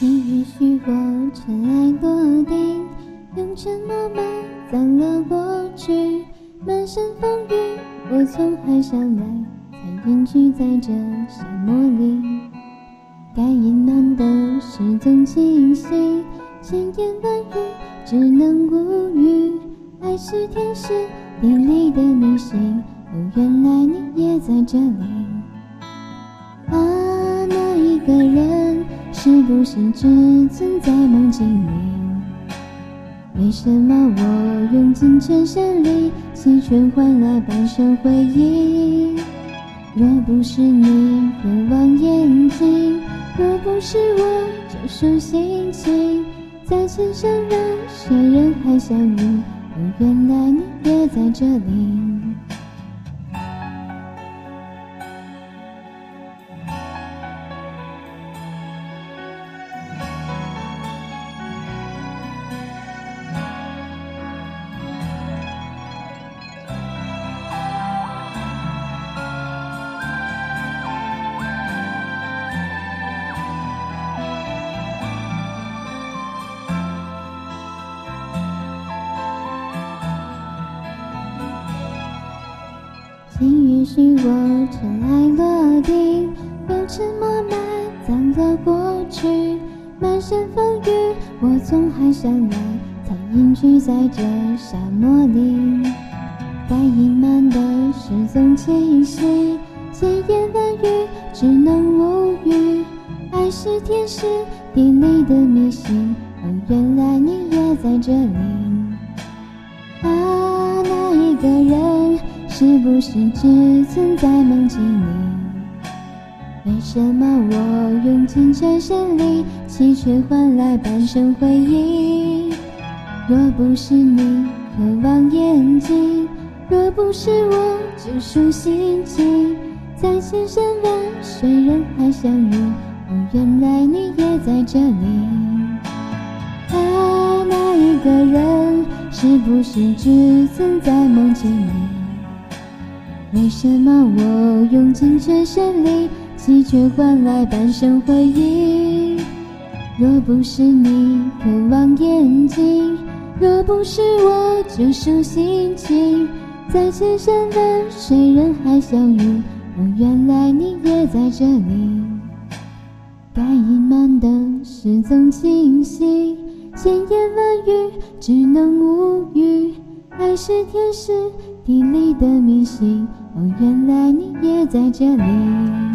请允许我尘埃落定，用沉默埋葬了过去。满身风雨，我从海上来，才隐居在这沙漠里。该隐瞒的事总清晰，千言万语只能无语。爱是天时地利的迷信，哦，原来你也在这里。啊，那一个人是不是只存在梦境里？为什么我用尽全身力气，却换来半生回忆？若不是你渴望眼睛，若不是我救赎心情，在千山万水人海相遇，哦，原来你也在这里。请允许我尘埃落定，用沉默埋葬了过去。满身风雨，我从海上来，才隐居在这沙漠里。该隐瞒的事总清晰，千言万语只能无语。爱是天时地利的迷信，哦，原来你也在这里。啊，那一个人是不是只存在梦境里？为什么我用尽全身力气，却换来半生回忆？若不是你渴望眼睛，若不是我救赎心情，在千山万水人海相遇，哦，原来你也在这里。啊，那一个人是不是只存在梦境里？为什么我用尽全身力气，却换来半生回忆？若不是你渴望眼睛，若不是我救赎心情，在千山万水人海相遇，哦，原来你也在这里。该隐瞒的事总清晰，千言万语只能无语。爱是天时地利的迷信，哦，原来你也在这里。